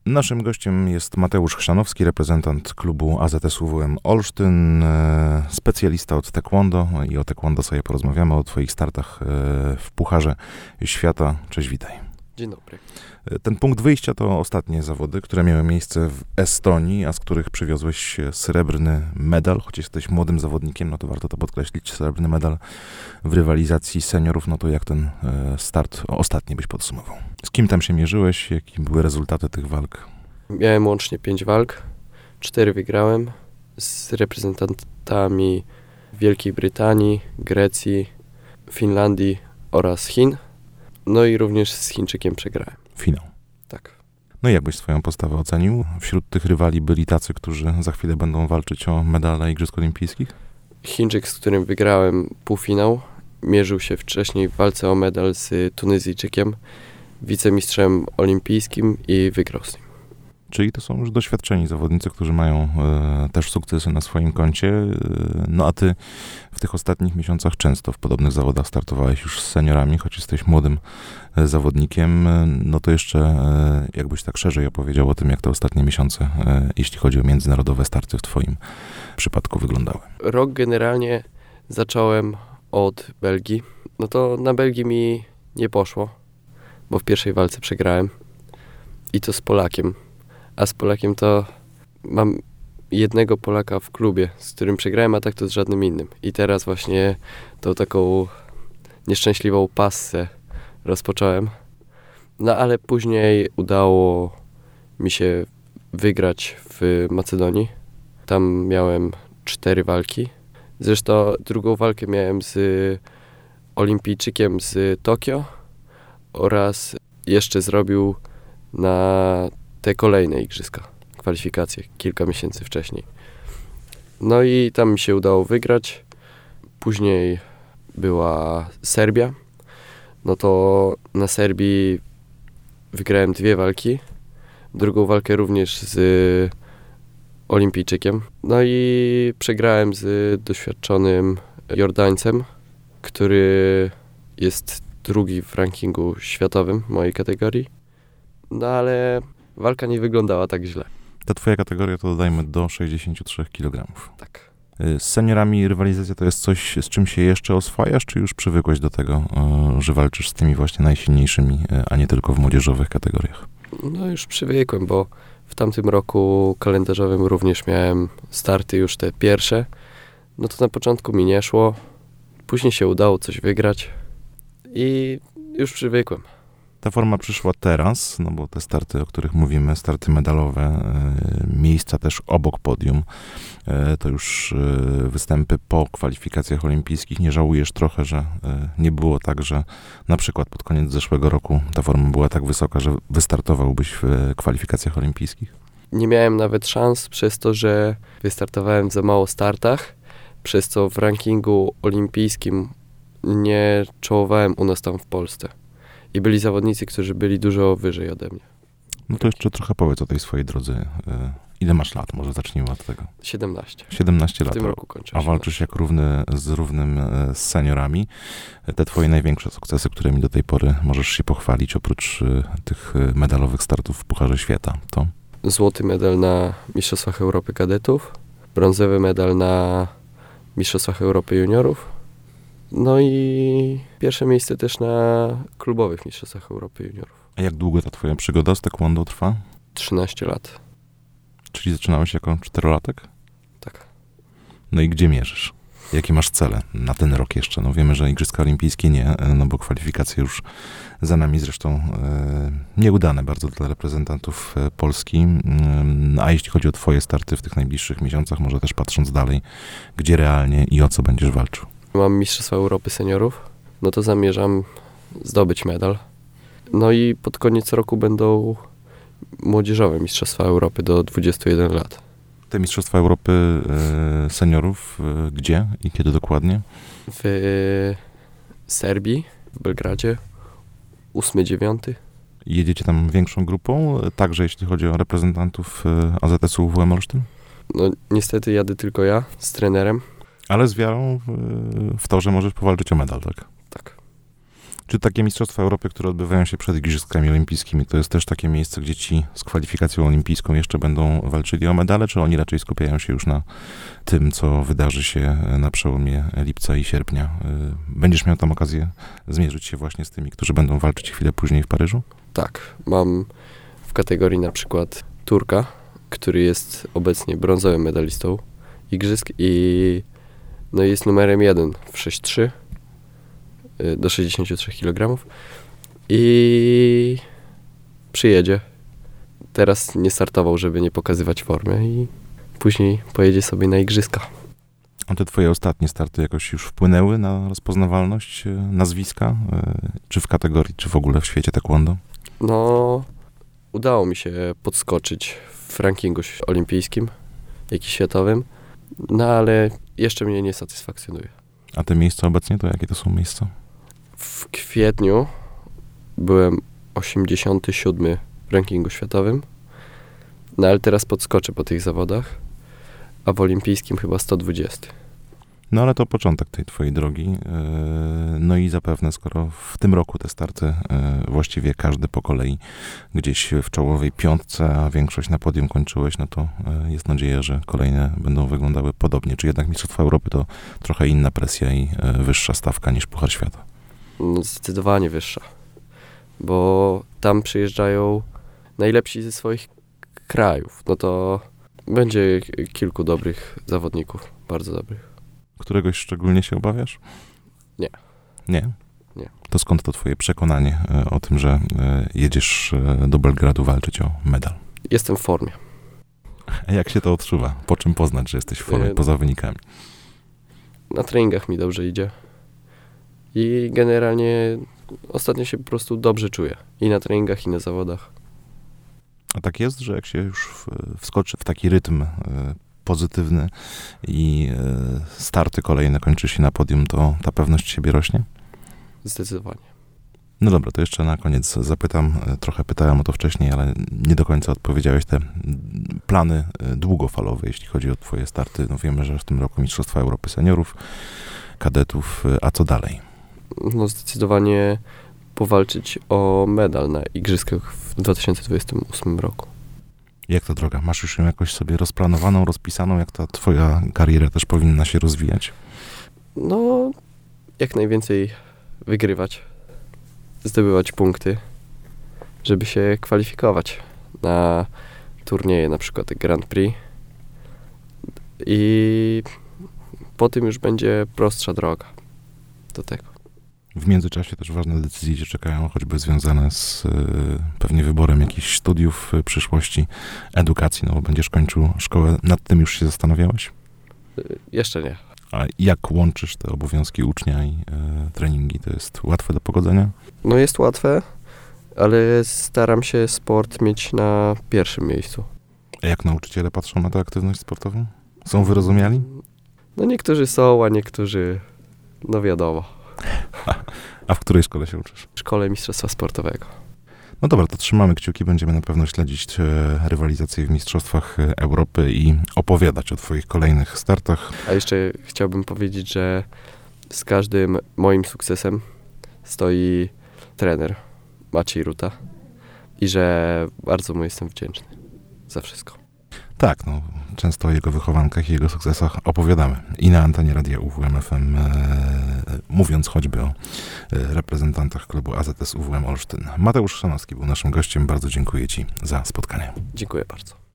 Naszym gościem jest Mateusz Chrzanowski, reprezentant klubu AZS UWM Olsztyn, specjalista od taekwondo i o taekwondo sobie porozmawiamy, o twoich startach w Pucharze Świata. Cześć, witaj. Dzień dobry. Ten punkt wyjścia to ostatnie zawody, które miały miejsce w Estonii, a z których przywiozłeś srebrny medal. Choć jesteś młodym zawodnikiem, no to warto to podkreślić, srebrny medal w rywalizacji seniorów. No to jak ten start ostatni byś podsumował? Z kim tam się mierzyłeś? Jakie były rezultaty tych walk? Miałem łącznie 5 walk, 4 wygrałem z reprezentantami Wielkiej Brytanii, Grecji, Finlandii oraz Chin. No i również z Chińczykiem przegrałem. Finał. Tak. No i jak byś swoją postawę ocenił? Wśród tych rywali byli tacy, którzy za chwilę będą walczyć o medale Igrzysk Olimpijskich? Chińczyk, z którym wygrałem półfinał, mierzył się wcześniej w walce o medal z Tunezyjczykiem, wicemistrzem olimpijskim i wygrał z nim. Czyli to są już doświadczeni zawodnicy, którzy mają też sukcesy na swoim koncie. No a ty w tych ostatnich miesiącach często w podobnych zawodach startowałeś już z seniorami, choć jesteś młodym zawodnikiem. No to jeszcze jakbyś tak szerzej opowiedział o tym, jak te ostatnie miesiące, jeśli chodzi o międzynarodowe starty w twoim przypadku wyglądały. Rok generalnie zacząłem od Belgii. No to na Belgii mi nie poszło, bo w pierwszej walce przegrałem i to z Polakiem. A z Polakiem to mam jednego Polaka w klubie, z którym przegrałem, a tak to z żadnym innym. I teraz właśnie tą taką nieszczęśliwą passę rozpocząłem. No ale później udało mi się wygrać w Macedonii. Tam miałem 4 walki. Zresztą drugą walkę miałem z olimpijczykiem z Tokio oraz jeszcze zrobił na te kolejne igrzyska, kwalifikacje kilka miesięcy wcześniej. No i tam mi się udało wygrać. Później była Serbia. No to na Serbii wygrałem 2 walki. Drugą walkę również z olimpijczykiem. No i przegrałem z doświadczonym Jordańcem, który jest drugi w rankingu światowym w mojej kategorii. No ale walka nie wyglądała tak źle. Ta twoja kategoria to dodajmy do 63 kg. Tak. Z seniorami rywalizacja to jest coś, z czym się jeszcze oswajasz, czy już przywykłeś do tego, że walczysz z tymi właśnie najsilniejszymi, a nie tylko w młodzieżowych kategoriach? No już przywykłem, bo w tamtym roku kalendarzowym również miałem starty już te pierwsze. No to na początku mi nie szło, później się udało coś wygrać i już przywykłem. Ta forma przyszła teraz, no bo te starty, o których mówimy, starty medalowe, miejsca też obok podium, to już występy po kwalifikacjach olimpijskich. Nie żałujesz trochę, że nie było tak, że na przykład pod koniec zeszłego roku ta forma była tak wysoka, że wystartowałbyś w kwalifikacjach olimpijskich? Nie miałem nawet szans przez to, że wystartowałem w za mało startach, przez co w rankingu olimpijskim nie czołowałem u nas tam w Polsce. I byli zawodnicy, którzy byli dużo wyżej ode mnie. No to jeszcze trochę powiedz o tej swojej drodze. Ile masz lat? Może zacznijmy od tego. 17. 17 lat. W tym roku kończę. A walczysz jak równy z seniorami. Te twoje największe sukcesy, którymi do tej pory możesz się pochwalić, oprócz tych medalowych startów w Pucharze Świata, to? Złoty medal na Mistrzostwach Europy Kadetów, brązowy medal na Mistrzostwach Europy Juniorów, no i pierwsze miejsce też na klubowych Mistrzostwach Europy Juniorów. A jak długo ta twoja przygoda z taekwondo trwa? 13 lat. Czyli zaczynałeś jako 4-latek? Tak. No i gdzie mierzysz? Jakie masz cele na ten rok jeszcze? No wiemy, że Igrzyska Olimpijskie nie, no bo kwalifikacje już za nami, zresztą nieudane bardzo dla reprezentantów Polski. A jeśli chodzi o twoje starty w tych najbliższych miesiącach, może też patrząc dalej, gdzie realnie i o co będziesz walczył? Mam Mistrzostwa Europy Seniorów, no to zamierzam zdobyć medal. No i pod koniec roku będą młodzieżowe Mistrzostwa Europy do 21 lat. Te Mistrzostwa Europy seniorów gdzie i kiedy dokładnie? W Serbii, w Belgradzie, 8-9. Jedziecie tam większą grupą, także jeśli chodzi o reprezentantów AZS-u UWM Olsztyn? No niestety jadę tylko ja z trenerem. Ale z wiarą w to, że możesz powalczyć o medal, tak? Tak. Czy takie Mistrzostwa Europy, które odbywają się przed Igrzyskami Olimpijskimi, to jest też takie miejsce, gdzie ci z kwalifikacją olimpijską jeszcze będą walczyli o medale, czy oni raczej skupiają się już na tym, co wydarzy się na przełomie lipca i sierpnia? Będziesz miał tam okazję zmierzyć się właśnie z tymi, którzy będą walczyć chwilę później w Paryżu? Tak, mam w kategorii na przykład Turka, który jest obecnie brązowym medalistą igrzysk i no jest numerem 1 w 6'3 do 63 kg i przyjedzie. Teraz nie startował, żeby nie pokazywać formy i później pojedzie sobie na igrzyska. A te twoje ostatnie starty jakoś już wpłynęły na rozpoznawalność nazwiska? Czy w kategorii, czy w ogóle w świecie taekwondo? No, udało mi się podskoczyć w rankingu olimpijskim, jak i światowym, no ale jeszcze mnie nie satysfakcjonuje. A te miejsca obecnie, to jakie to są miejsca? W kwietniu byłem 87 w rankingu światowym, no ale teraz podskoczę po tych zawodach, a w olimpijskim chyba 120. No ale to początek tej twojej drogi. No i zapewne, skoro w tym roku te starty właściwie każdy po kolei gdzieś w czołowej piątce, a większość na podium kończyłeś, no to jest nadzieja, że kolejne będą wyglądały podobnie. Czy jednak Mistrzostwa Europy to trochę inna presja i wyższa stawka niż Puchar Świata? No zdecydowanie wyższa, bo tam przyjeżdżają najlepsi ze swoich krajów. No to będzie kilku dobrych zawodników, bardzo dobrych. Któregoś szczególnie się obawiasz? Nie. Nie? Nie. To skąd to twoje przekonanie o tym, że jedziesz do Belgradu walczyć o medal? Jestem w formie. A jak się to odczuwa? Po czym poznać, że jesteś w formie poza wynikami? Na treningach mi dobrze idzie. I generalnie ostatnio się po prostu dobrze czuję. I na treningach, i na zawodach. A tak jest, że jak się już wskoczy w taki rytm pozytywny i starty kolejne kończy się na podium, to ta pewność siebie rośnie? Zdecydowanie. No dobra, to jeszcze na koniec zapytam, trochę pytałem o to wcześniej, ale nie do końca odpowiedziałeś, te plany długofalowe, jeśli chodzi o twoje starty. No wiemy, że w tym roku Mistrzostwa Europy Seniorów, kadetów, a co dalej? No zdecydowanie powalczyć o medal na igrzyskach w 2028 roku. Jak to droga? Masz już ją jakoś sobie rozplanowaną, rozpisaną, jak ta twoja kariera też powinna się rozwijać? No, jak najwięcej wygrywać, zdobywać punkty, żeby się kwalifikować na turnieje, na przykład Grand Prix. I po tym już będzie prostsza droga do tego. W międzyczasie też ważne decyzje cię czekają, choćby związane z pewnie wyborem jakichś studiów w przyszłości, edukacji, no bo będziesz kończył szkołę. Nad tym już się zastanawiałeś? Jeszcze nie. A jak łączysz te obowiązki ucznia i treningi? To jest łatwe do pogodzenia? No jest łatwe, ale staram się sport mieć na pierwszym miejscu. A jak nauczyciele patrzą na tę aktywność sportową? Są wyrozumiali? No niektórzy są, a niektórzy, no wiadomo. A w której szkole się uczysz? W szkole mistrzostwa sportowego. No dobra, to trzymamy kciuki, będziemy na pewno śledzić rywalizację w Mistrzostwach Europy i opowiadać o twoich kolejnych startach. A jeszcze chciałbym powiedzieć, że z każdym moim sukcesem stoi trener Maciej Ruta i że bardzo mu jestem wdzięczny za wszystko. Tak, no, często o jego wychowankach i jego sukcesach opowiadamy. I na antenie Radia UWM FM, mówiąc choćby o reprezentantach klubu AZS UWM Olsztyn. Mateusz Szanowski był naszym gościem. Bardzo dziękuję ci za spotkanie. Dziękuję bardzo.